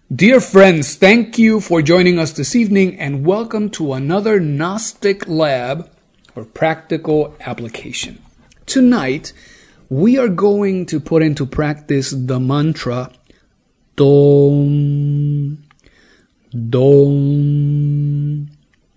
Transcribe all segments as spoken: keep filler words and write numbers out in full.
Dear friends, thank you for joining us this evening and welcome to another Gnostic Lab or practical application. Tonight, we are going to put into practice the mantra Dom, Dom.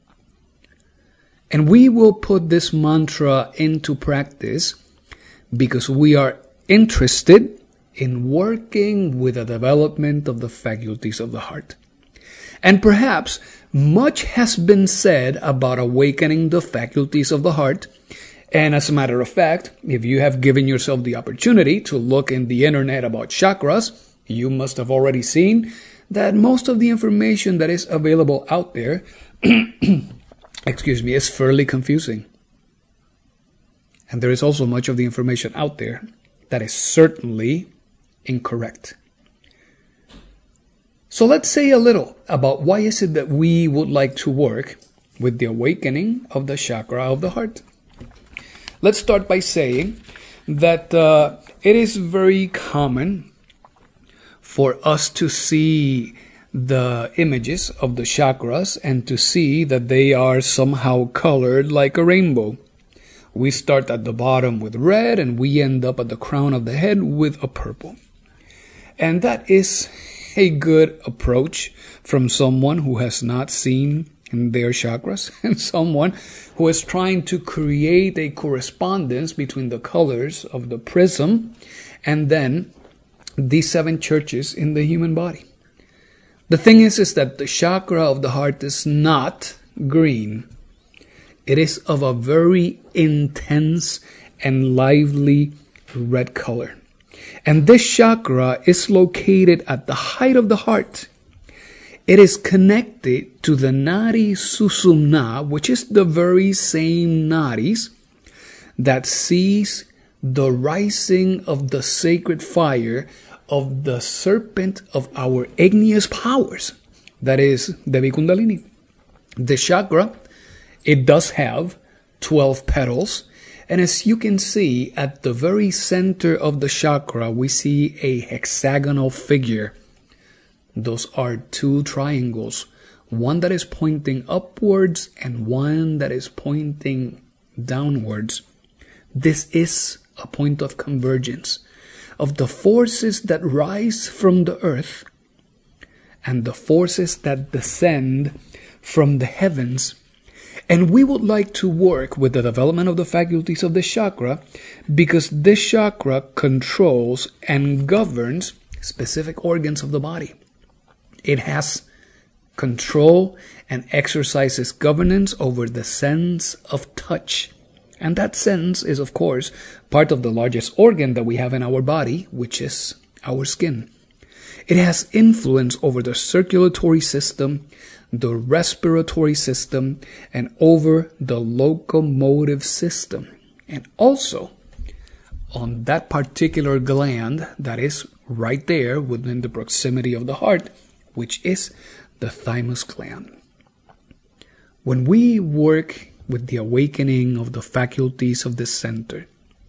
And we will put this mantra into practice because we are interested in working with the development of the faculties of the heart. And perhaps much has been said about awakening the faculties of the heart. And as a matter of fact, if you have given yourself the opportunity to look in the internet about chakras, you must have already seen that most of the information that is available out there, excuse me, is fairly confusing. And there is also much of the information out there that is certainly incorrect. So let's say a little about why is it that we would like to work with the awakening of the chakra of the heart. Let's start by saying that uh, it is very common for us to see the images of the chakras and to see that they are somehow colored like a rainbow. We start at the bottom with red and we end up at the crown of the head with a purple. And that is a good approach from someone who has not seen their chakras and someone who is trying to create a correspondence between the colors of the prism and then the seven churches in the human body. The thing is, is that the chakra of the heart is not green. It is of a very intense and lively red color. And this chakra is located at the height of the heart. It is connected to the Nadi Sushumna, which is the very same nadis that sees the rising of the sacred fire of the serpent of our igneous powers. That is Devi Kundalini. The chakra, it does have twelve petals. And as you can see, at the very center of the chakra, we see a hexagonal figure. Those are two triangles, one that is pointing upwards and one that is pointing downwards. This is a point of convergence of the forces that rise from the earth and the forces that descend from the heavens. And we would like to work with the development of the faculties of the chakra because this chakra controls and governs specific organs of the body. It has control and exercises governance over the sense of touch. And that sense is, of course, part of the largest organ that we have in our body, which is our skin. It has influence over the circulatory system, the respiratory system, and over the locomotive system. And also on that particular gland that is right there within the proximity of the heart, which is the thymus gland. When we work with the awakening of the faculties of this center,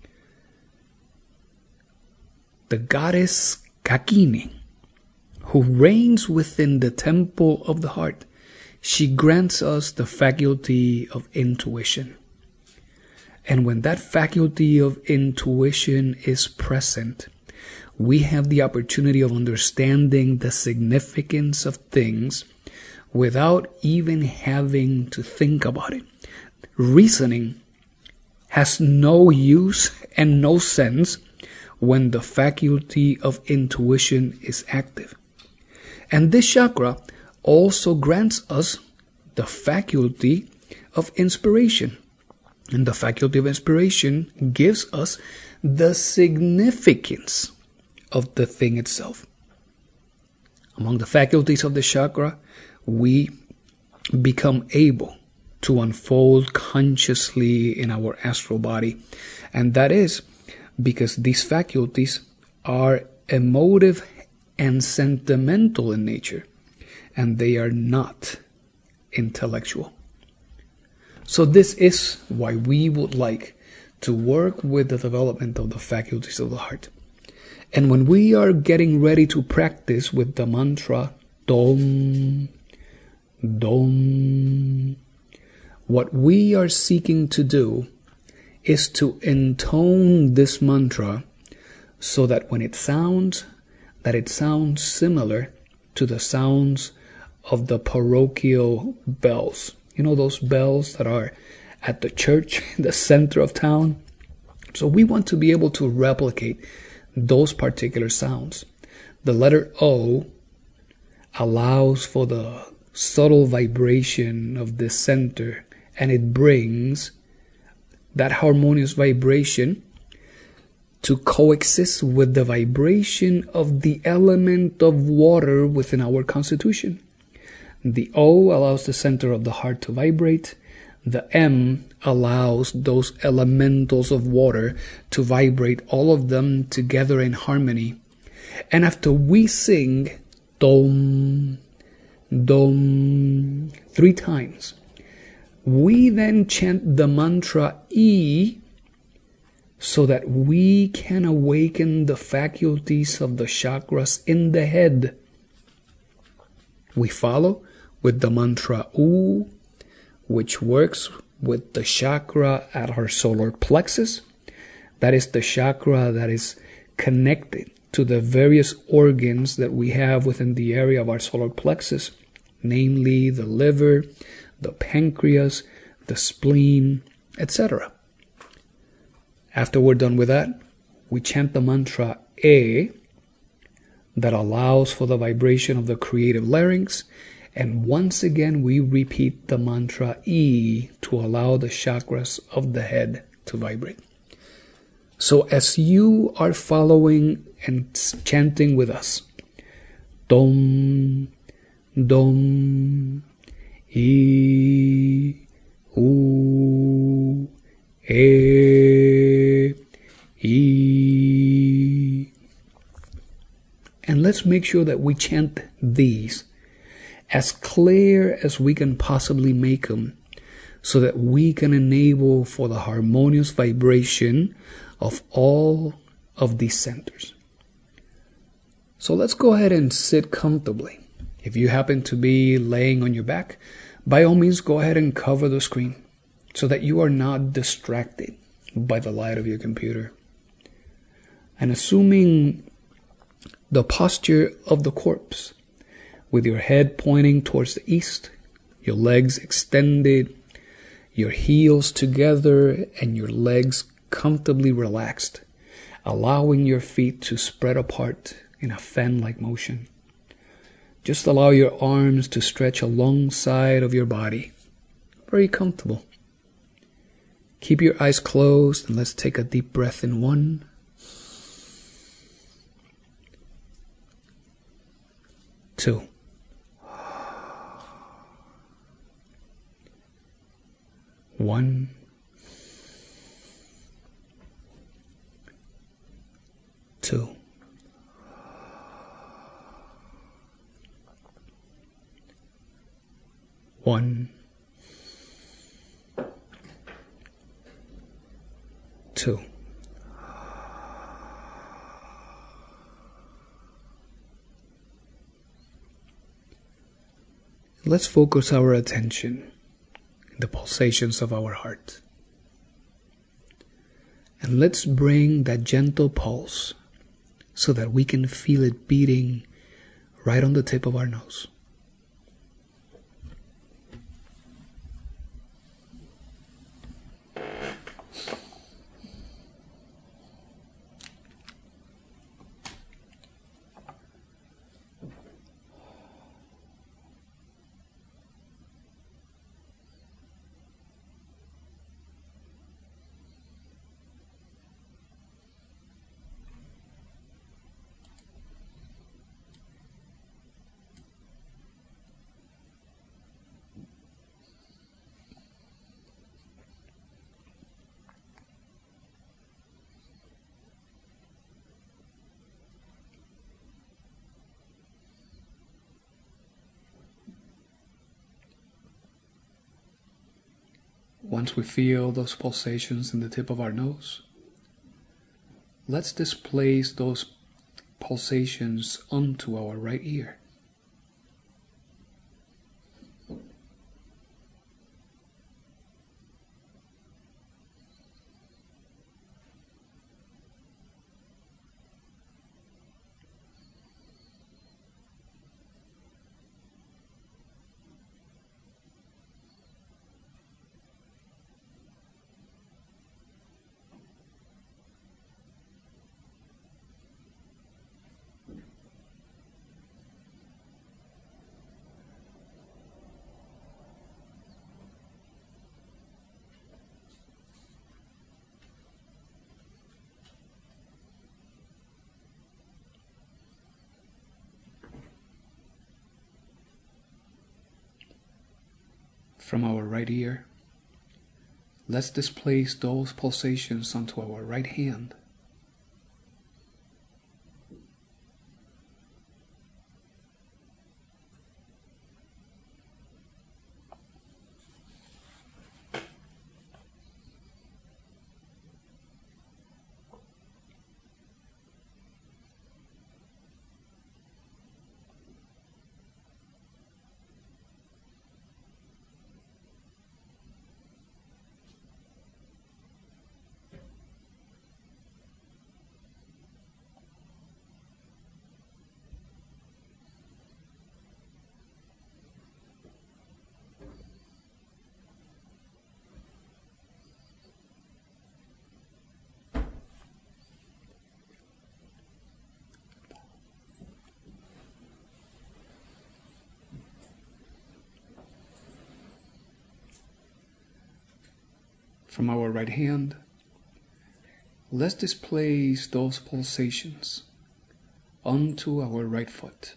the goddess Kakini, who reigns within the temple of the heart, she grants us the faculty of intuition. And when that faculty of intuition is present, we have the opportunity of understanding the significance of things without even having to think about it. Reasoning has no use and no sense when the faculty of intuition is active. And this chakra also grants us the faculty of inspiration. And the faculty of inspiration gives us the significance of the thing itself. Among the faculties of the chakra, we become able to unfold consciously in our astral body. And that is because these faculties are emotive and sentimental in nature, and they are not intellectual. So this is why we would like to work with the development of the faculties of the heart. And when we are getting ready to practice with the mantra Dom, dom. What we are seeking to do is to intone this mantra so that when it sounds, that it sounds similar to the sounds of the parochial bells. You know, those bells that are at the church, in the center of town. So we want to be able to replicate those particular sounds. The letter O allows for the subtle vibration of the center, and it brings that harmonious vibration to coexist with the vibration of the element of water within our constitution. The O allows the center of the heart to vibrate. The M allows those elementals of water to vibrate, all of them together in harmony. And after we sing Dom, Dom three times, we then chant the mantra E so that we can awaken the faculties of the chakras in the head. We follow with the mantra U, which works with the chakra at our solar plexus. That is the chakra that is connected to the various organs that we have within the area of our solar plexus, namely the liver, the pancreas, the spleen, et cetera. After we're done with that, we chant the mantra E that allows for the vibration of the creative larynx. And once again, we repeat the mantra E to allow the chakras of the head to vibrate. So as you are following and chanting with us, Dom, Dom, E, U, E, E. And let's make sure that we chant these as clear as we can possibly make them, so that we can enable for the harmonious vibration of all of these centers. So let's go ahead and sit comfortably. If you happen to be laying on your back, by all means go ahead and cover the screen so that you are not distracted by the light of your computer. And assuming the posture of the corpse, with your head pointing towards the east, your legs extended, your heels together, and your legs comfortably relaxed, allowing your feet to spread apart in a fan-like motion. Just allow your arms to stretch alongside of your body. Very comfortable. Keep your eyes closed and let's take a deep breath in one, two, one, two, one, two. Let's focus our attention in the pulsations of our heart. And let's bring that gentle pulse so that we can feel it beating right on the tip of our nose. Once we feel those pulsations in the tip of our nose, let's displace those pulsations onto our right ear. From our right ear, let's displace those pulsations onto our right hand. From our right hand, let's displace those pulsations onto our right foot.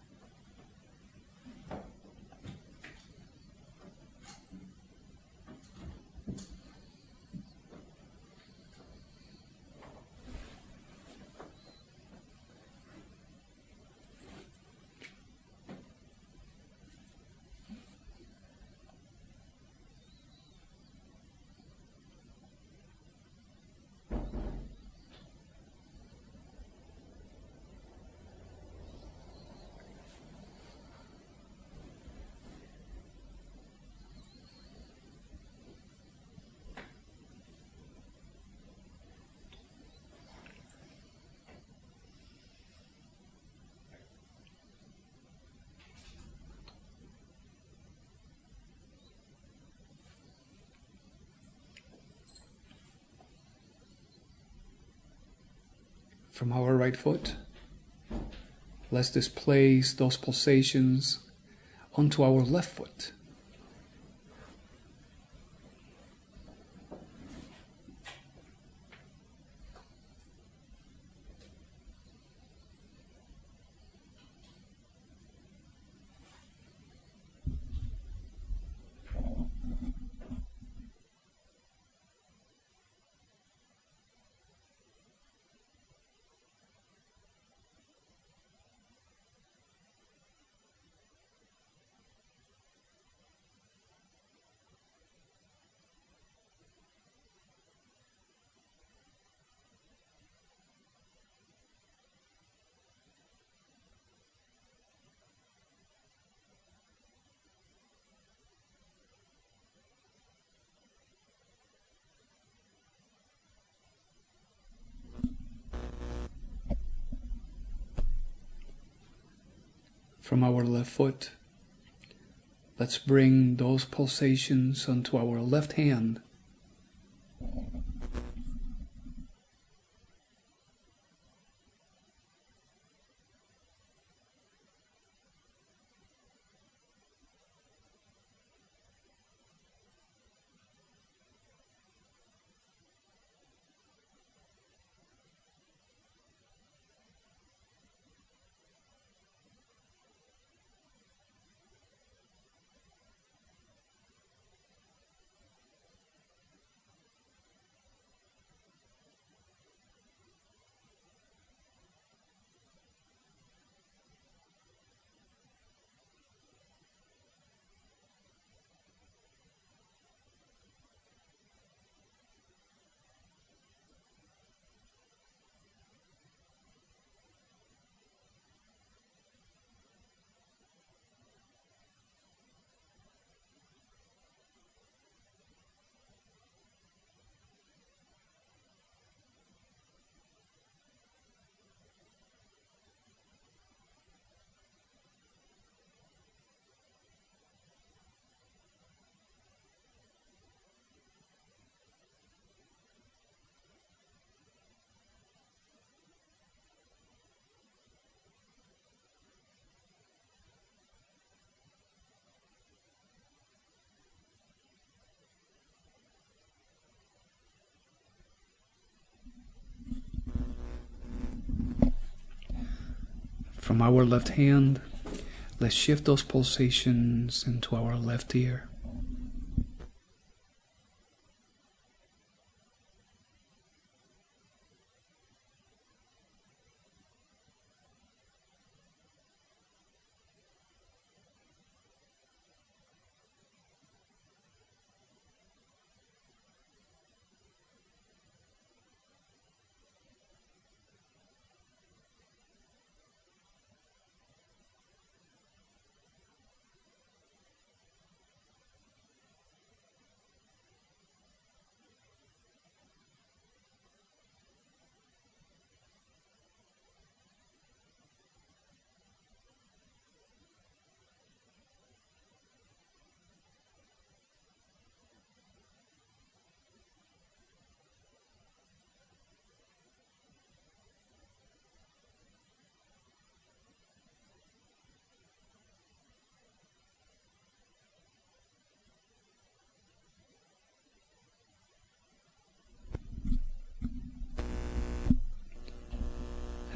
From our right foot, let's displace those pulsations onto our left foot. From our left foot, let's bring those pulsations onto our left hand. From our left hand, let's shift those pulsations into our left ear.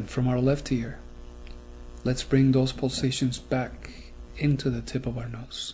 from our left ear, let's bring those pulsations back into the tip of our nose.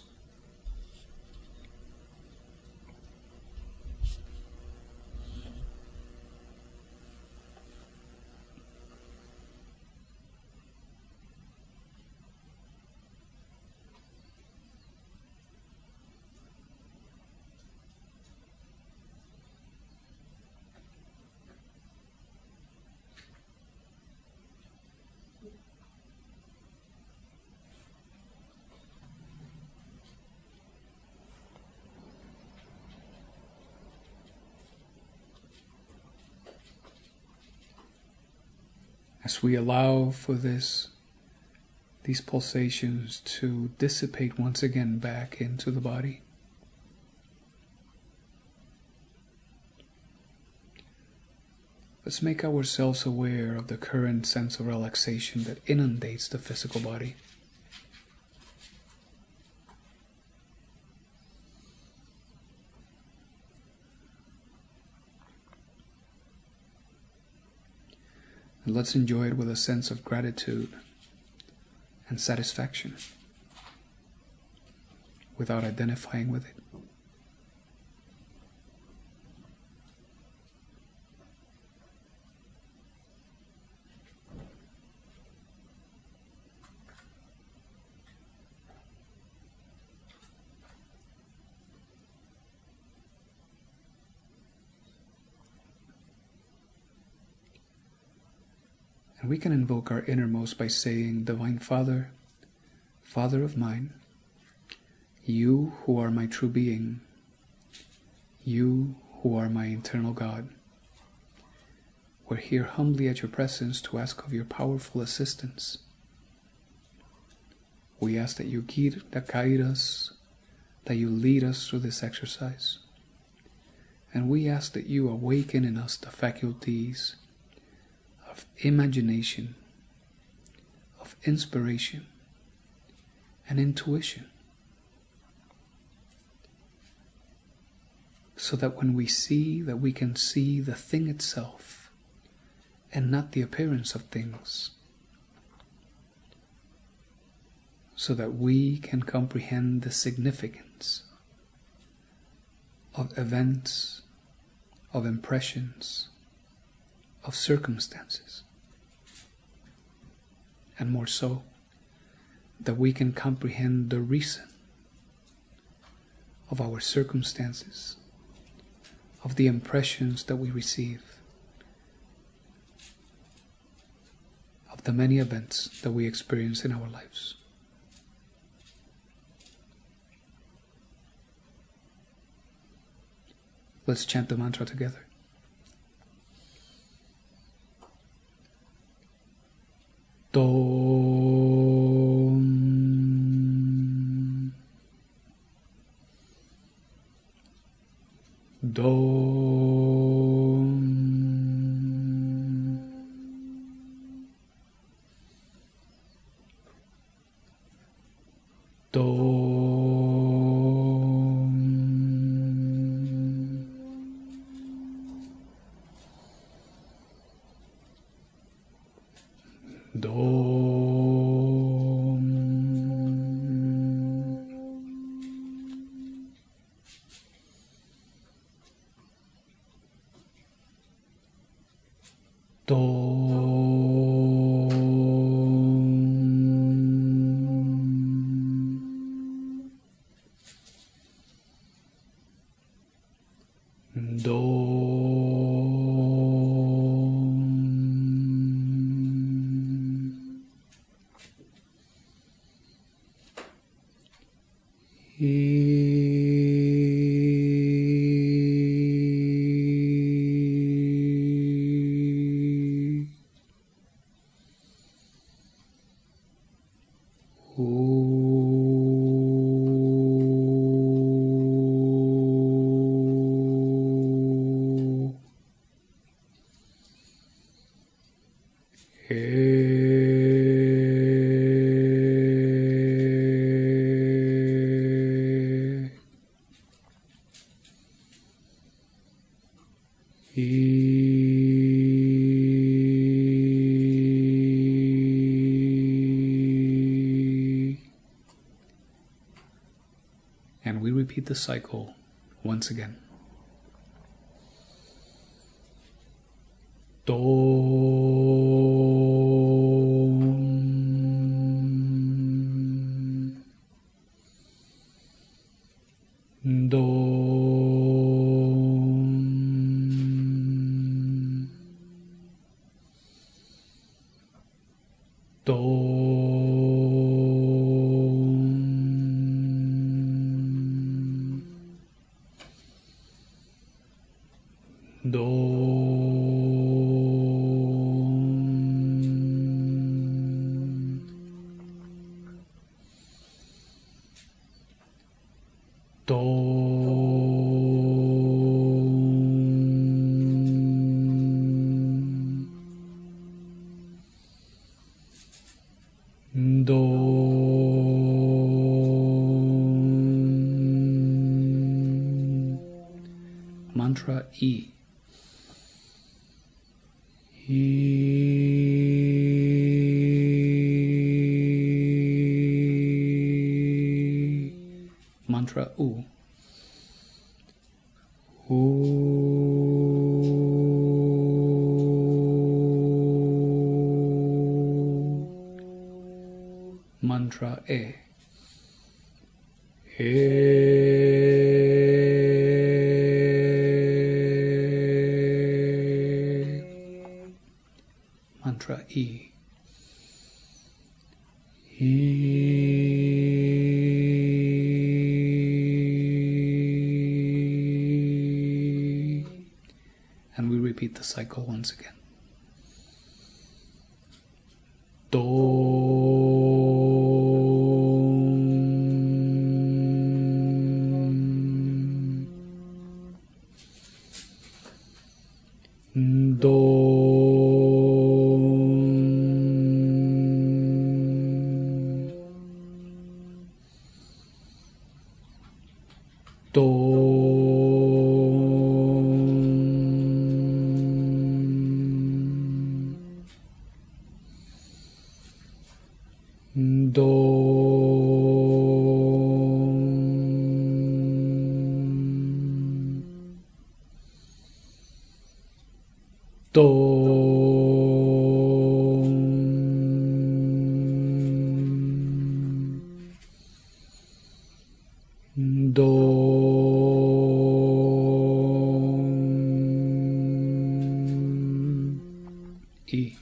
As we allow for this, these pulsations to dissipate once again back into the body, let's make ourselves aware of the current sense of relaxation that inundates the physical body. And let's enjoy it with a sense of gratitude and satisfaction without identifying with it. And we can invoke our innermost by saying, Divine Father, Father of mine, you who are my true being, you who are my eternal God, we're here humbly at your presence to ask of your powerful assistance. We ask that you guide, that guide us, that you lead us through this exercise. And we ask that you awaken in us the faculties of imagination, of inspiration, and intuition, so that when we see, that we can see the thing itself and not the appearance of things, so that we can comprehend the significance of events, of impressions, of circumstances, and more so, that we can comprehend the reason of our circumstances, of the impressions that we receive, of the many events that we experience in our lives. Let's chant the mantra together. Dom, Dom, Dom, Dom. Dom, Dom. E. O. E. And we repeat the cycle once again. Dom, dom, dom, dom. Dom, dom. Mantra E. E. Mantra U. Mantra E. E. Mantra E. E. And we repeat the cycle once again. Dom, dom, dom, dom, dom, E.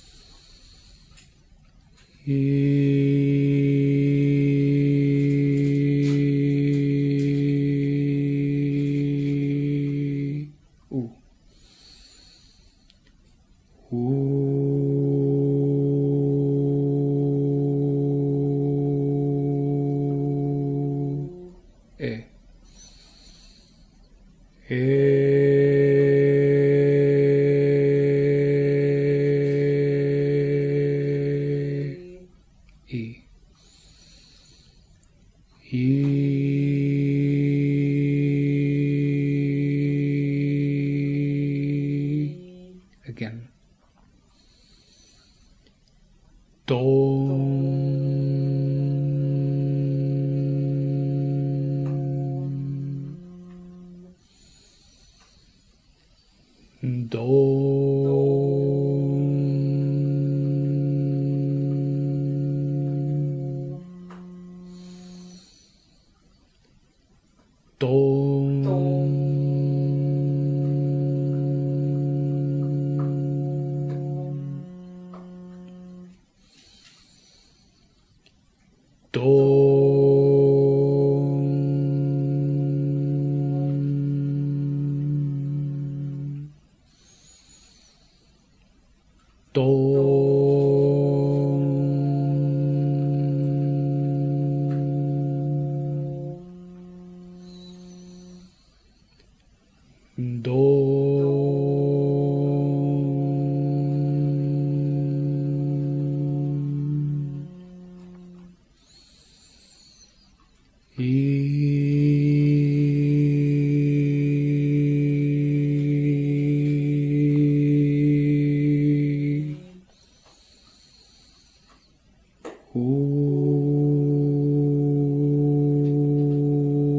E. U. U. E. E. E. Again. Dom, dom, E.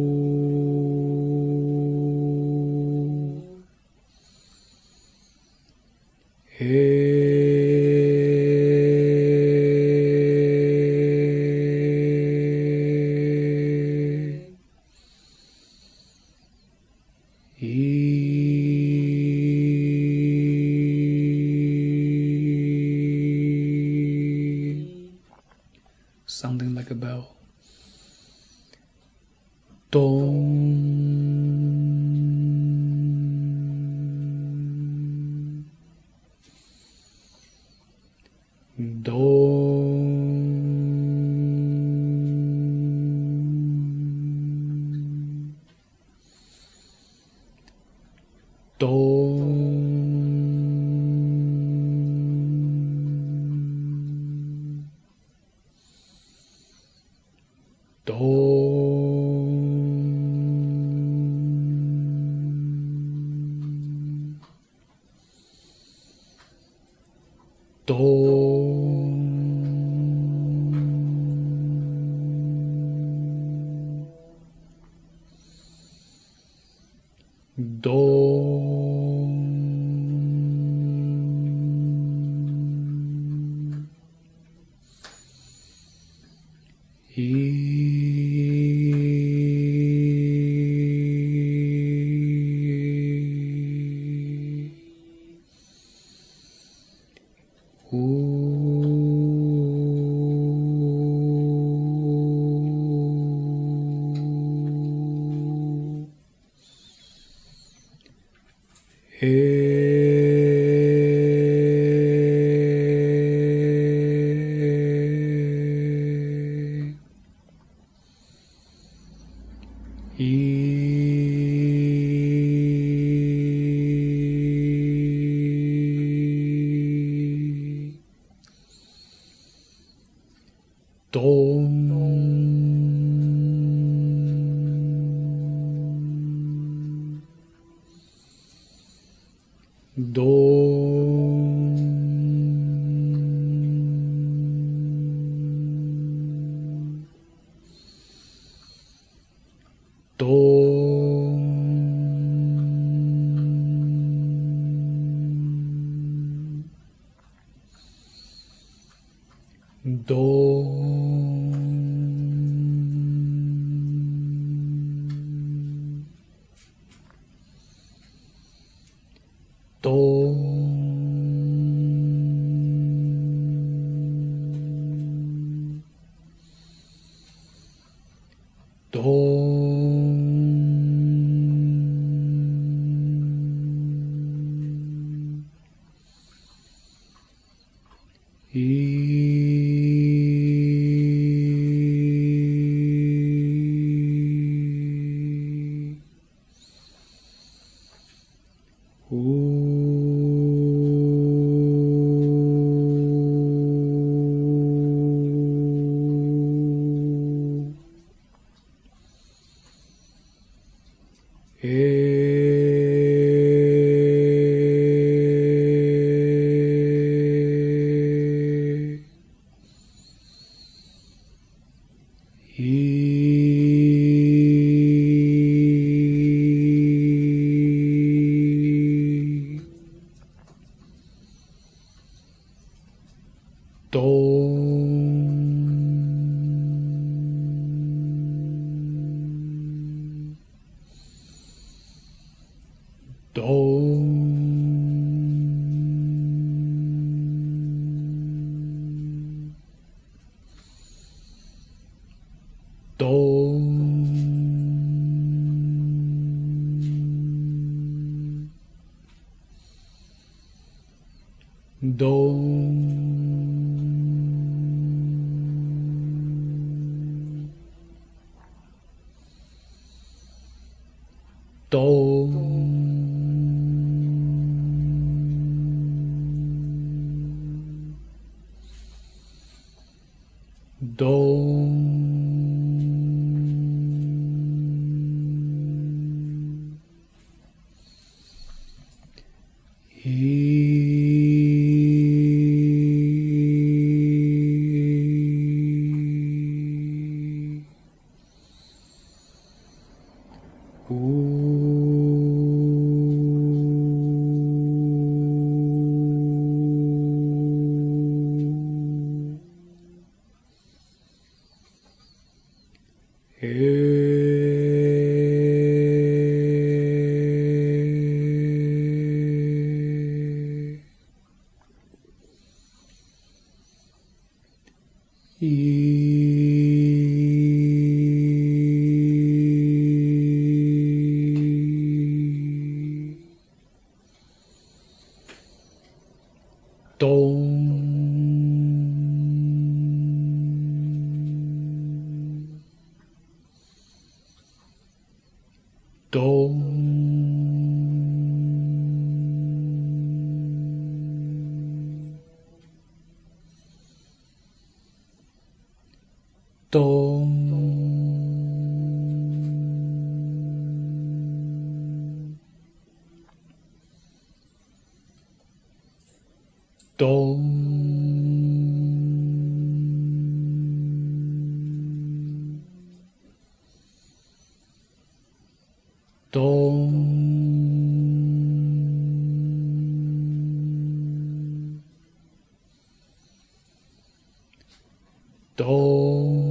Do. Do. Do. Do. Do.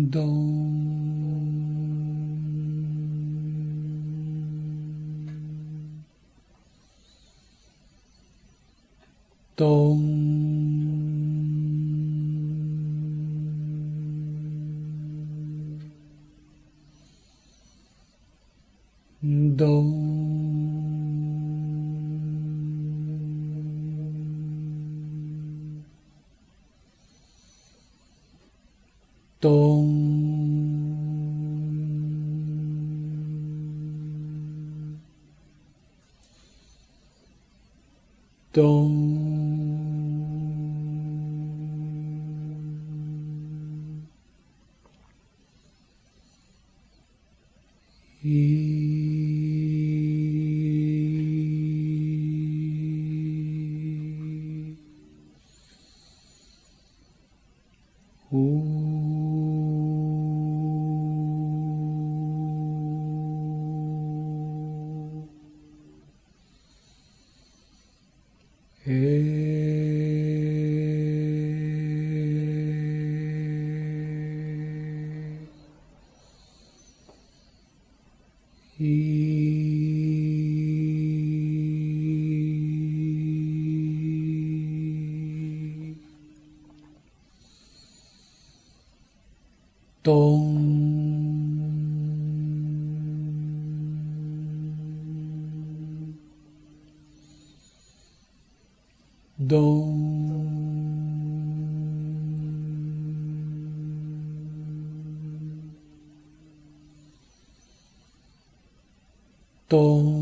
Dong. Dong. Dong. Dong. Dong. Dong. Dong.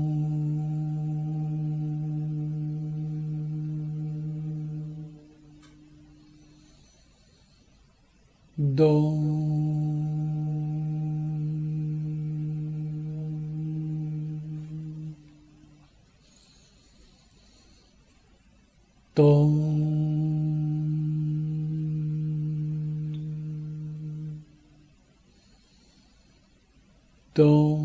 Dong. Dong. Dong.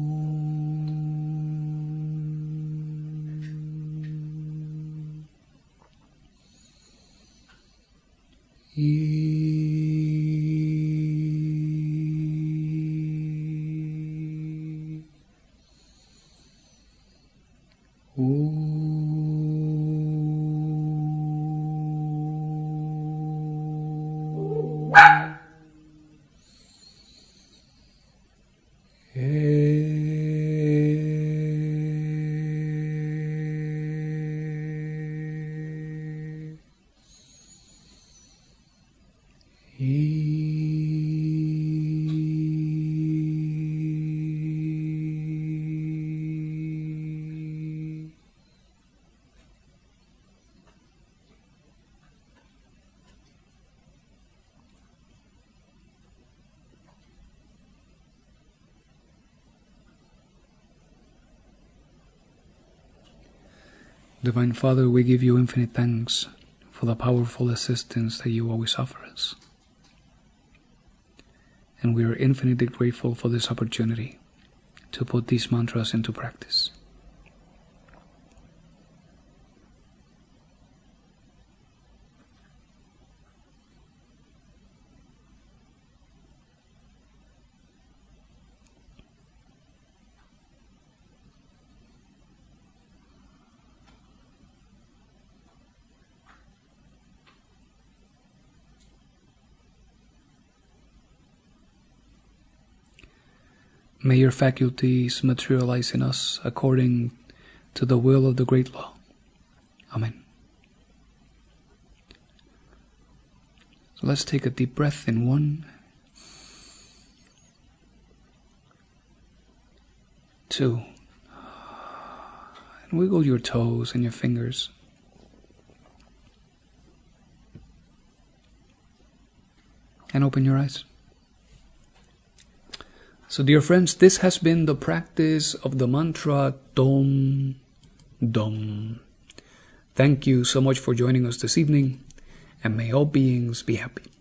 Divine Father, we give you infinite thanks for the powerful assistance that you always offer us. And we are infinitely grateful for this opportunity to put these mantras into practice. May your faculties materialize in us according to the will of the great law. Amen. So let's take a deep breath in one, two, and wiggle your toes and your fingers. And open your eyes. So dear friends, this has been the practice of the mantra Dom Dom. Thank you so much for joining us this evening, and may all beings be happy.